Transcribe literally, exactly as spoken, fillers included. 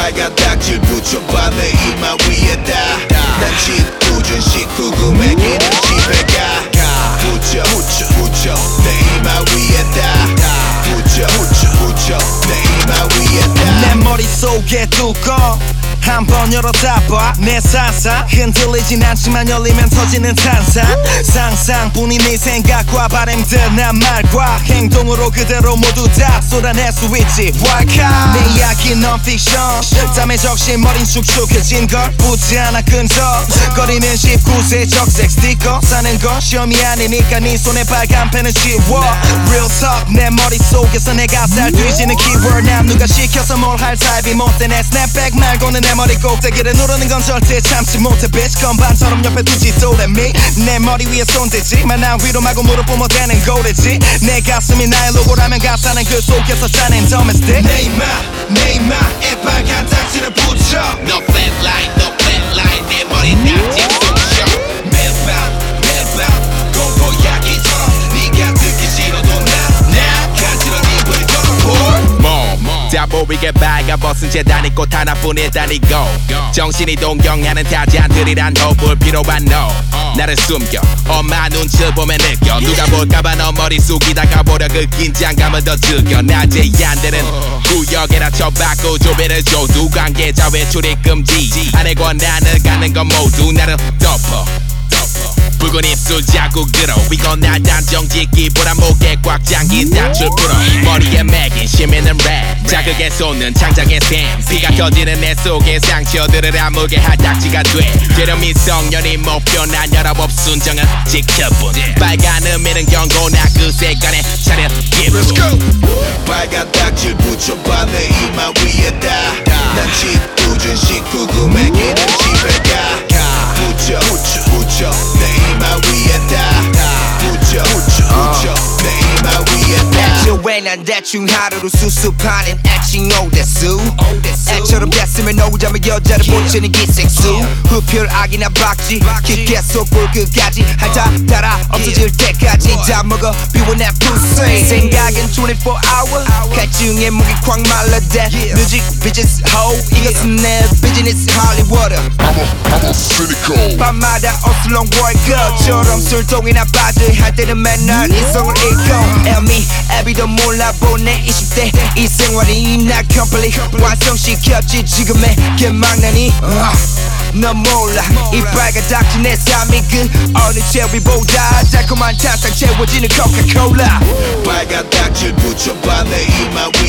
빨간 딱지를 붙여봐 내 이마 위에다 난 짓궂은 구금에게는 집에 가 붙여 붙여 붙여 내 이마 위에다 붙여 붙여 붙여 내 이마 위에다 내 머릿속에 뚜껑 한번 열어다봐 내 사상 흔들리진 않지만 열리면 터지는 탄산 상상뿐인 네 생각과 바램들 난 말과 행동으로 그대로 모두 다 쏟아낼 수 있지 왈카 내 이야기 넌픽션 땀에 적신 머린 축축해진 걸 붙지 않아 끈적거리는 십구 세 적색 스티커 사는 건 시험이 아니니까 네 손에 빨간 펜을 씌워 Real talk 내 머릿속에서 내가 살 뒤지는 키워드 남 누가 시켜서 뭘 할 타입이 못돼 내 스냅백 말고는 내 머리 꼭대기를 누르는 건 절대 참지 못해 bitch 건반처럼 옆에 두지 도레미 내 머리 위에 손대지만 난 위로 마구 무릎 뿜어대는 고래지 내 가슴이 나의 로고라면 가사는 그 속에서 짜낸 domestic 내 이마 내 이마에 빨간 딱지를 붙여 No flat line, no flat line 내 머리 딱지 쑤셔 매일 밤 매일 밤 공포야기처럼 네가 듣기 싫어도 난나 간지러운 입을 걸어볼 다 보이게 빨가벗은 재단이 꽃 하나뿐이다니고 정신이 동경하는 타지안들이란 호불 필요한 너 나를 숨겨 엄마 눈치를 보면 느껴 누가 볼까봐 너 머리 숙이다가 보려 그 긴장감을 더 즐겨 낮에 안되는 구역에나 쳐박고 조배를 줘 두 관계자 외출입 금지 안에 권한을 가는 건 모두 나를 덮어 붉은 입술 자국으로 이건 날 단정짓기보다 목에 꽉 잠긴 단출 풀어 머리에 매긴 시민은 랩 자극에 쏟는 창작의 샘 피가 터지는 내 속의 상처들을 아물게 할 딱지가 돼 되려 미성년이 목표 난 열아홉 순정은 지켜본 빨간 의미는 경고나 그 색깔에 차려 기분 빨간 딱지를 붙여봐 내 이마 위에다 난 짓궂은 구금에게는 집에 가 붙여 붙여 붙여 내 이마 위에다 붙여 붙여 붙여 내 이마 위에다 애초에 난 대충 하루를 수습하는 애칭 오대수 애처럼 됐으면 오자면 여자를 못 치는 기생수 흡혈 악이나 박쥐 깊게 쏙볼 끝까지 핥아 따라 없어질 때까지 다 먹어 비워내 pussy 생각은 twenty-four hour 갈증에 목이 콱 말라대 뮤직 bitches hoe 이것은 내 비즈니스 할리워드 I'm a cynical 밤마다 어슬렁 월급처럼 술통이나 빠져 할 때는 맨날 이성을 잃고 엘미 애비도 몰라보네 이십 대 이 생활이 나 complete 완성시켰지 지금의 개망나니 넌 몰라 이 빨간 닥치 내 삶이 그 어느 체리보다 달콤한 탄산 채워지는 코카콜라 빨간 딱지를 붙여봐 내 이마